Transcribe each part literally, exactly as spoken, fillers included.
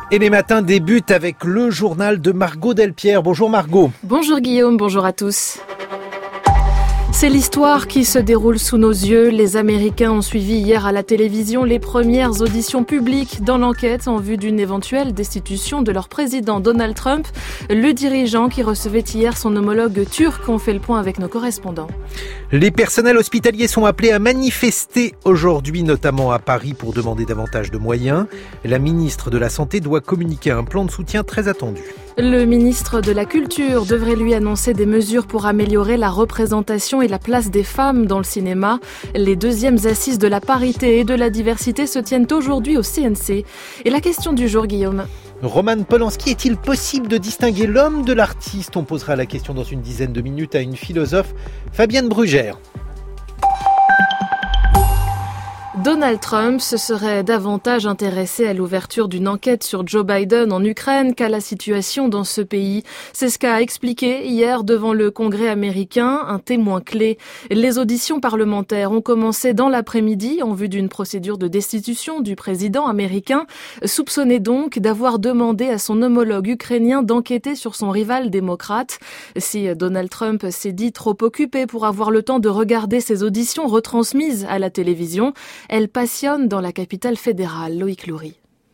Et les matins débutent avec le journal de Margot Delpierre. Bonjour Margot. Bonjour Guillaume, bonjour à tous. C'est l'histoire qui se déroule sous nos yeux. Les Américains ont suivi hier à la télévision les premières auditions publiques dans l'enquête en vue d'une éventuelle destitution de leur président Donald Trump. Le dirigeant qui recevait hier son homologue turc. On fait le point avec nos correspondants. Les personnels hospitaliers sont appelés à manifester aujourd'hui, notamment à Paris, pour demander davantage de moyens. La ministre de la Santé doit communiquer un plan de soutien très attendu. Le ministre de la Culture devrait lui annoncer des mesures pour améliorer la représentation et la place des femmes dans le cinéma. Les deuxièmes assises de la parité et de la diversité se tiennent aujourd'hui au C N C. Et la question du jour, Guillaume. Roman Polanski, est-il possible de distinguer l'homme de l'artiste ? On posera la question dans une dizaine de minutes à une philosophe, Fabienne Brugère. Donald Trump se serait davantage intéressé à l'ouverture d'une enquête sur Joe Biden en Ukraine qu'à la situation dans ce pays. C'est ce qu'a expliqué hier devant le Congrès américain un témoin clé. Les auditions parlementaires ont commencé dans l'après-midi en vue d'une procédure de destitution du président américain, soupçonné donc d'avoir demandé à son homologue ukrainien d'enquêter sur son rival démocrate. Si Donald Trump s'est dit trop occupé pour avoir le temps de regarder ces auditions retransmises à la télévision, elle passionne dans la capitale fédérale. Loïc Loury.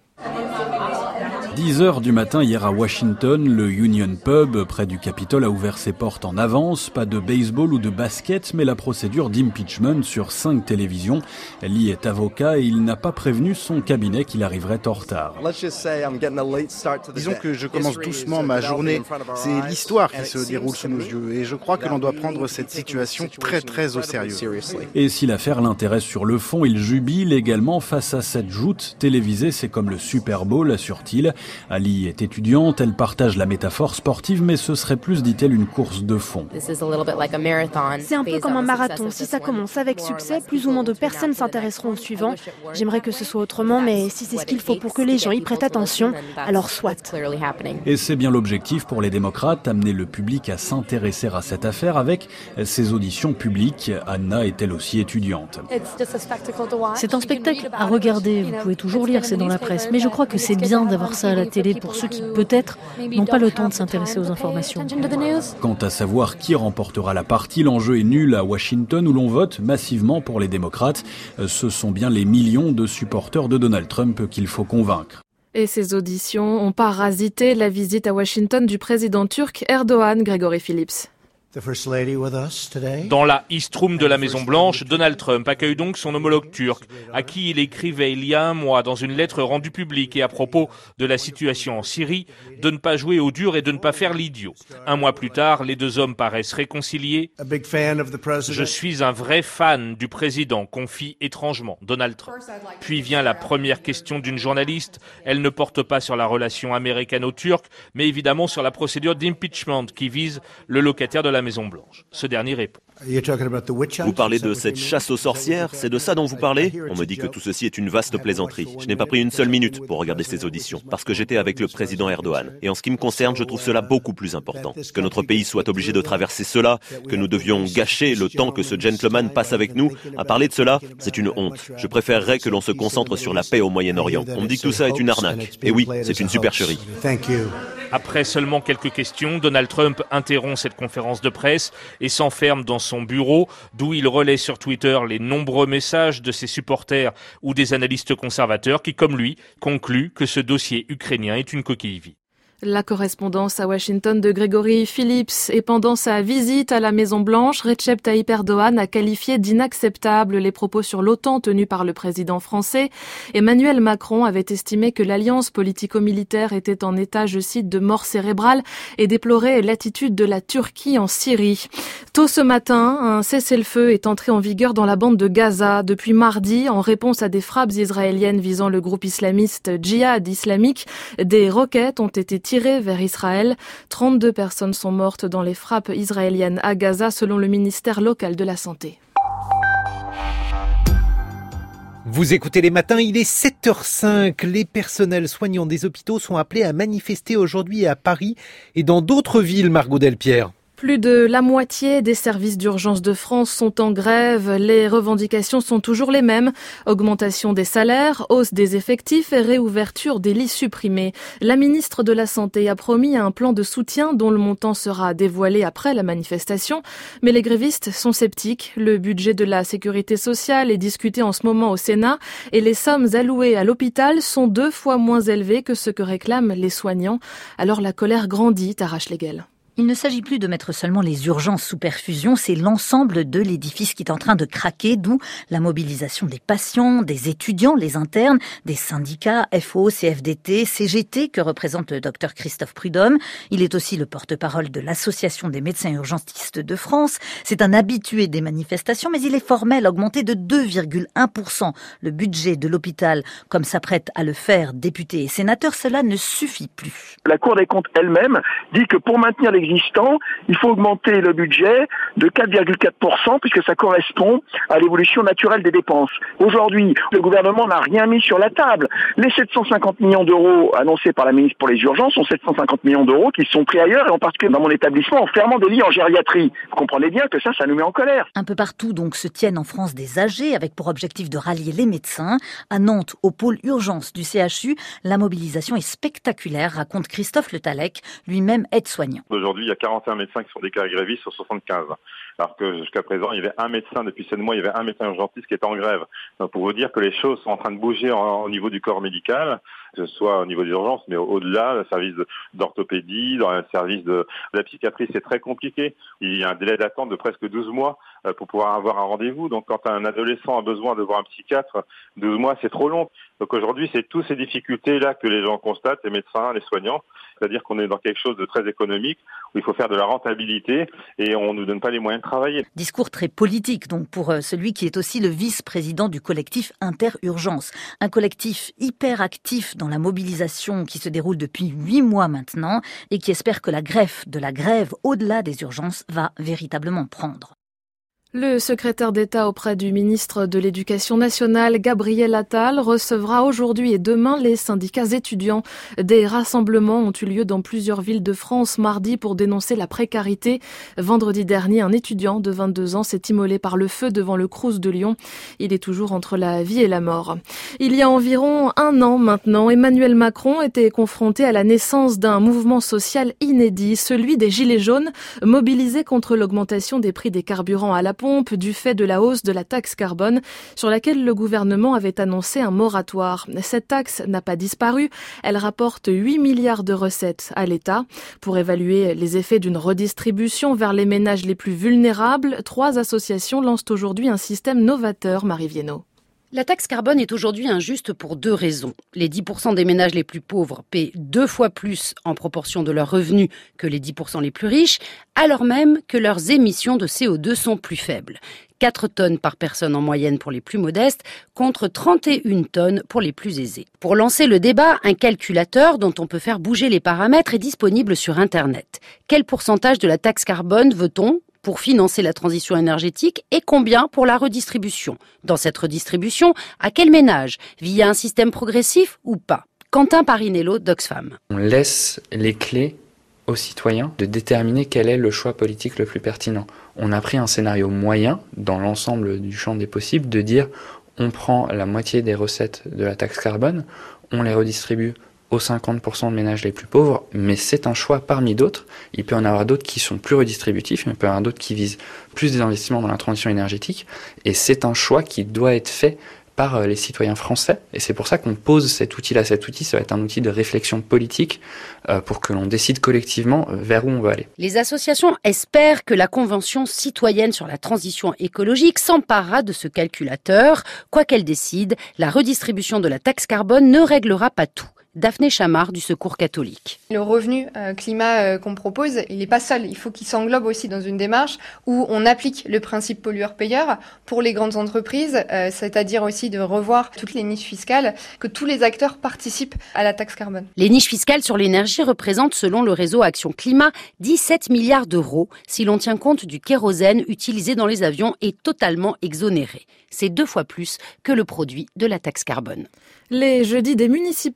dix heures du matin hier à Washington, le Union Pub près du Capitole a ouvert ses portes en avance. Pas de baseball ou de basket, mais la procédure d'impeachment sur cinq télévisions. Lee est avocat et il n'a pas prévenu son cabinet qu'il arriverait en retard. Disons que je commence doucement ma journée. C'est l'histoire qui se déroule sous nos yeux et je crois que l'on doit prendre cette situation très très au sérieux. Et si l'affaire l'intéresse sur le fond, il jubile également face à cette joute télévisée. C'est comme le Super Bowl, assure-t-il. Ali est étudiante, elle partage la métaphore sportive, mais ce serait plus, dit-elle, une course de fond. C'est un peu comme un marathon. Si ça commence avec succès, plus ou moins de personnes s'intéresseront au suivant. J'aimerais que ce soit autrement, mais si c'est ce qu'il faut pour que les gens y prêtent attention, alors soit. Et c'est bien l'objectif pour les démocrates, amener le public à s'intéresser à cette affaire avec ces auditions publiques. Anna est elle aussi étudiante. C'est un spectacle à regarder, vous pouvez toujours lire, c'est dans la presse, mais je crois que c'est bien d'avoir ça à la télé pour ceux qui, peut-être, n'ont pas le temps de s'intéresser aux informations. Quant à savoir qui remportera la partie, l'enjeu est nul à Washington où l'on vote massivement pour les démocrates. Ce sont bien les millions de supporters de Donald Trump qu'il faut convaincre. Et ces auditions ont parasité la visite à Washington du président turc Erdogan, Grégory Phillips. Dans la East Room de la Maison-Blanche, Donald Trump accueille donc son homologue turc, à qui il écrivait il y a un mois dans une lettre rendue publique et à propos de la situation en Syrie, de ne pas jouer au dur et de ne pas faire l'idiot. Un mois plus tard, les deux hommes paraissent réconciliés. Je suis un vrai fan du président, confie étrangement Donald Trump. Puis vient la première question d'une journaliste. Elle ne porte pas sur la relation américano-turque, mais évidemment sur la procédure d'impeachment qui vise le locataire de la Maison-Blanche. Ce dernier répond. Vous parlez de cette chasse aux sorcières, c'est de ça dont vous parlez ? On me dit que tout ceci est une vaste plaisanterie. Je n'ai pas pris une seule minute pour regarder ces auditions, parce que j'étais avec le président Erdogan. Et en ce qui me concerne, je trouve cela beaucoup plus important. Que notre pays soit obligé de traverser cela, que nous devions gâcher le temps que ce gentleman passe avec nous, à parler de cela, c'est une honte. Je préférerais que l'on se concentre sur la paix au Moyen-Orient. On me dit que tout ça est une arnaque. Et oui, c'est une supercherie. Après seulement quelques questions, Donald Trump interrompt cette conférence de presse et s'enferme dans son bureau, d'où il relaie sur Twitter les nombreux messages de ses supporters ou des analystes conservateurs qui, comme lui, concluent que ce dossier ukrainien est une coquille vide. La correspondance à Washington de Grégory Phillips. Et pendant sa visite à la Maison-Blanche, Recep Tayyip Erdogan a qualifié d'inacceptables les propos sur l'OTAN tenus par le président français. Emmanuel Macron avait estimé que l'alliance politico-militaire était en état, je cite, de mort cérébrale et déplorait l'attitude de la Turquie en Syrie. Tôt ce matin, un cessez-le-feu est entré en vigueur dans la bande de Gaza. Depuis mardi, en réponse à des frappes israéliennes visant le groupe islamiste Djihad islamique, des roquettes ont été tirées tirées vers Israël. trente-deux personnes sont mortes dans les frappes israéliennes à Gaza, selon le ministère local de la Santé. Vous écoutez les matins, il est sept heures cinq. Les personnels soignants des hôpitaux sont appelés à manifester aujourd'hui à Paris et dans d'autres villes, Margot Delpierre. Plus de la moitié des services d'urgence de France sont en grève. Les revendications sont toujours les mêmes. Augmentation des salaires, hausse des effectifs et réouverture des lits supprimés. La ministre de la Santé a promis un plan de soutien dont le montant sera dévoilé après la manifestation. Mais les grévistes sont sceptiques. Le budget de la sécurité sociale est discuté en ce moment au Sénat et les sommes allouées à l'hôpital sont deux fois moins élevées que ce que réclament les soignants. Alors la colère grandit, Tara Schlegel. Il ne s'agit plus de mettre seulement les urgences sous perfusion, c'est l'ensemble de l'édifice qui est en train de craquer, d'où la mobilisation des patients, des étudiants, les internes, des syndicats, F O, C F D T, C G T, que représente le docteur Christophe Prudhomme. Il est aussi le porte-parole de l'Association des médecins urgentistes de France. C'est un habitué des manifestations, mais il est formel, augmenté de deux virgule un pour cent le budget de l'hôpital, comme s'apprête à le faire députés et sénateurs. Cela ne suffit plus. La Cour des comptes elle-même dit que pour maintenir les existant, il faut augmenter le budget de quatre virgule quatre pour cent puisque ça correspond à l'évolution naturelle des dépenses. Aujourd'hui, le gouvernement n'a rien mis sur la table. Les sept cent cinquante millions d'euros annoncés par la ministre pour les urgences sont sept cent cinquante millions d'euros qui sont pris ailleurs et en particulier dans mon établissement en fermant des lits en gériatrie. Vous comprenez bien que ça, ça nous met en colère. Un peu partout donc se tiennent en France des A G avec pour objectif de rallier les médecins. À Nantes, au pôle urgence du C H U, la mobilisation est spectaculaire, raconte Christophe Le Tallec, lui-même aide-soignant. Aujourd'hui, il y a quarante et un médecins qui sont déclarés grévistes sur soixante-quinze. Alors que jusqu'à présent, il y avait un médecin, depuis sept mois, il y avait un médecin urgentiste qui était en grève. Donc pour vous dire que les choses sont en train de bouger en, au niveau du corps médical, que ce soit au niveau des urgences, mais au-delà, le service d'orthopédie, dans le service de, de la psychiatrie, c'est très compliqué. Il y a un délai d'attente de presque douze mois pour pouvoir avoir un rendez-vous. Donc quand un adolescent a besoin de voir un psychiatre, douze mois, c'est trop long. Donc aujourd'hui, c'est toutes ces difficultés-là que les gens constatent, les médecins, les soignants. C'est-à-dire qu'on est dans quelque chose de très économique, où il faut faire de la rentabilité et on ne nous donne pas les moyens de travailler. Discours très politique, donc, pour celui qui est aussi le vice-président du collectif Interurgence. Un collectif hyper actif dans la mobilisation qui se déroule depuis huit mois maintenant et qui espère que la greffe de la grève au-delà des urgences va véritablement prendre. Le secrétaire d'État auprès du ministre de l'Éducation nationale, Gabriel Attal, recevra aujourd'hui et demain les syndicats étudiants. Des rassemblements ont eu lieu dans plusieurs villes de France mardi pour dénoncer la précarité. Vendredi dernier, un étudiant de vingt-deux ans s'est immolé par le feu devant le Crous de Lyon. Il est toujours entre la vie et la mort. Il y a environ un an maintenant, Emmanuel Macron était confronté à la naissance d'un mouvement social inédit, celui des Gilets jaunes, mobilisés contre l'augmentation des prix des carburants à la pompe du fait de la hausse de la taxe carbone sur laquelle le gouvernement avait annoncé un moratoire. Cette taxe n'a pas disparu. Elle rapporte huit milliards de recettes à l'État. Pour évaluer les effets d'une redistribution vers les ménages les plus vulnérables, trois associations lancent aujourd'hui un système novateur, Marie Viennot. La taxe carbone est aujourd'hui injuste pour deux raisons. Les dix pour cent des ménages les plus pauvres paient deux fois plus en proportion de leurs revenus que les dix pour cent les plus riches, alors même que leurs émissions de C O deux sont plus faibles. quatre tonnes par personne en moyenne pour les plus modestes, contre trente et une tonnes pour les plus aisés. Pour lancer le débat, un calculateur dont on peut faire bouger les paramètres est disponible sur Internet. Quel pourcentage de la taxe carbone veut-on pour financer la transition énergétique et combien pour la redistribution? Dans cette redistribution, à quel ménage? Via un système progressif ou pas? Quentin Parinello d'Oxfam. On laisse les clés aux citoyens de déterminer quel est le choix politique le plus pertinent. On a pris un scénario moyen dans l'ensemble du champ des possibles de dire on prend la moitié des recettes de la taxe carbone, on les redistribue aux cinquante pour cent de ménages les plus pauvres, mais c'est un choix parmi d'autres. Il peut y en avoir d'autres qui sont plus redistributifs, mais il peut y en avoir d'autres qui visent plus des investissements dans la transition énergétique, et c'est un choix qui doit être fait par les citoyens français, et c'est pour ça qu'on pose cet outil-là. Cet outil, ça va être un outil de réflexion politique euh, pour que l'on décide collectivement vers où on veut aller. Les associations espèrent que la Convention citoyenne sur la transition écologique s'emparera de ce calculateur. Quoi qu'elle décide, la redistribution de la taxe carbone ne réglera pas tout. Daphné Chamard du Secours catholique. Le revenu euh, climat euh, qu'on propose, il n'est pas seul. Il faut qu'il s'englobe aussi dans une démarche où on applique le principe pollueur-payeur pour les grandes entreprises, euh, c'est-à-dire aussi de revoir toutes les niches fiscales, que tous les acteurs participent à la taxe carbone. Les niches fiscales sur l'énergie représentent, selon le réseau Action Climat, dix-sept milliards d'euros si l'on tient compte du kérosène utilisé dans les avions et totalement exonéré. C'est deux fois plus que le produit de la taxe carbone. Les jeudis des municipales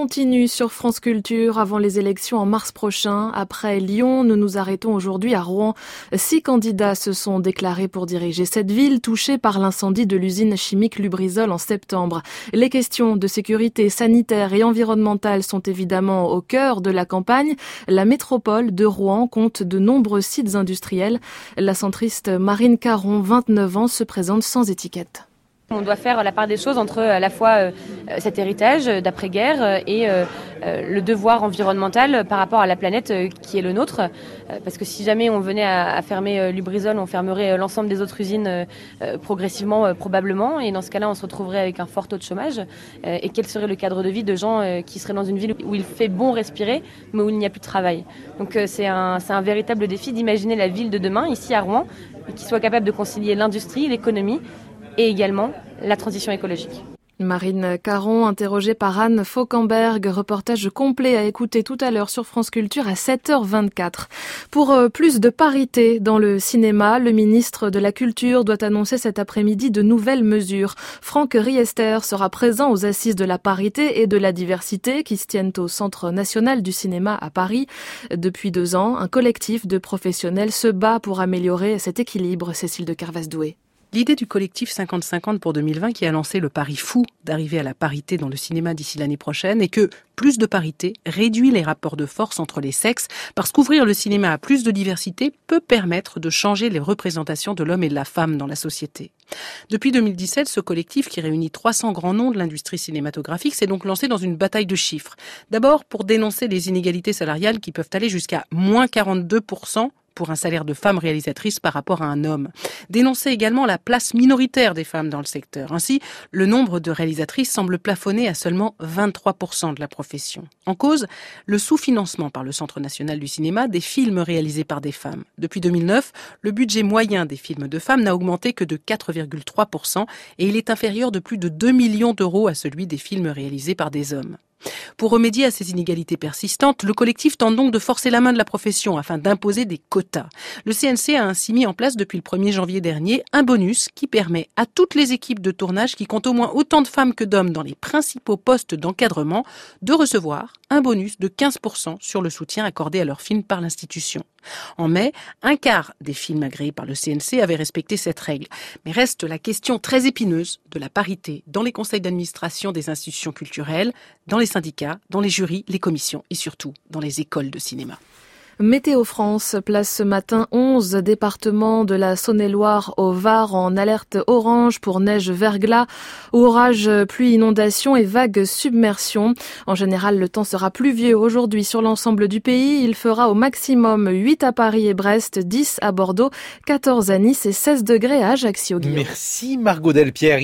continue sur France Culture avant les élections en mars prochain. Après Lyon, nous nous arrêtons aujourd'hui à Rouen. Six candidats se sont déclarés pour diriger cette ville touchée par l'incendie de l'usine chimique Lubrizol en septembre. Les questions de sécurité sanitaire et environnementale sont évidemment au cœur de la campagne. La métropole de Rouen compte de nombreux sites industriels. La centriste Marine Caron, vingt-neuf ans, se présente sans étiquette. On doit faire la part des choses entre à la fois euh, cet héritage d'après-guerre et euh, euh, le devoir environnemental par rapport à la planète euh, qui est le nôtre. Euh, parce que si jamais on venait à, à fermer euh, Lubrizol, on fermerait euh, l'ensemble des autres usines euh, euh, progressivement, euh, probablement. Et dans ce cas-là, on se retrouverait avec un fort taux de chômage. Euh, et quel serait le cadre de vie de gens euh, qui seraient dans une ville où il fait bon respirer, mais où il n'y a plus de travail. Donc euh, c'est un, c'est un véritable défi d'imaginer la ville de demain, ici à Rouen, et qui soit capable de concilier l'industrie, l'économie, et également la transition écologique. Marine Caron, interrogée par Anne Fauquemberg, reportage complet à écouter tout à l'heure sur France Culture à sept heures vingt-quatre. Pour euh, plus de parité dans le cinéma, le ministre de la Culture doit annoncer cet après-midi de nouvelles mesures. Franck Riester sera présent aux Assises de la parité et de la diversité qui se tiennent au Centre national du cinéma à Paris. Depuis deux ans, un collectif de professionnels se bat pour améliorer cet équilibre. Cécile de Carvaz-Doué. L'idée du collectif cinquante cinquante pour deux mille vingt qui a lancé le pari fou d'arriver à la parité dans le cinéma d'ici l'année prochaine est que plus de parité réduit les rapports de force entre les sexes parce qu'ouvrir le cinéma à plus de diversité peut permettre de changer les représentations de l'homme et de la femme dans la société. Depuis deux mille dix-sept, ce collectif qui réunit trois cents grands noms de l'industrie cinématographique s'est donc lancé dans une bataille de chiffres. D'abord pour dénoncer les inégalités salariales qui peuvent aller jusqu'à moins quarante-deux pour cent pour un salaire de femme réalisatrice par rapport à un homme. Dénoncer également la place minoritaire des femmes dans le secteur. Ainsi, le nombre de réalisatrices semble plafonner à seulement vingt-trois pour cent de la profession. En cause, le sous-financement par le Centre national du cinéma des films réalisés par des femmes. Depuis deux mille neuf, le budget moyen des films de femmes n'a augmenté que de quatre virgule trois pour cent et il est inférieur de plus de deux millions d'euros à celui des films réalisés par des hommes. Pour remédier à ces inégalités persistantes, le collectif tente donc de forcer la main de la profession afin d'imposer des quotas. Le C N C a ainsi mis en place depuis le premier janvier dernier un bonus qui permet à toutes les équipes de tournage qui comptent au moins autant de femmes que d'hommes dans les principaux postes d'encadrement de recevoir un bonus de quinze pour cent sur le soutien accordé à leurs films par l'institution. En mai, un quart des films agréés par le C N C avaient respecté cette règle. Mais reste la question très épineuse de la parité dans les conseils d'administration des institutions culturelles, dans les syndicats, dans les jurys, les commissions et surtout dans les écoles de cinéma. Météo France place ce matin onze départements de la Saône-et-Loire au Var en alerte orange pour neige verglas, orage, pluie, inondation et vagues submersion. En général, le temps sera pluvieux aujourd'hui sur l'ensemble du pays. Il fera au maximum huit à Paris et Brest, dix à Bordeaux, quatorze à Nice et seize degrés à Ajaccio. Merci Margot Delpierre.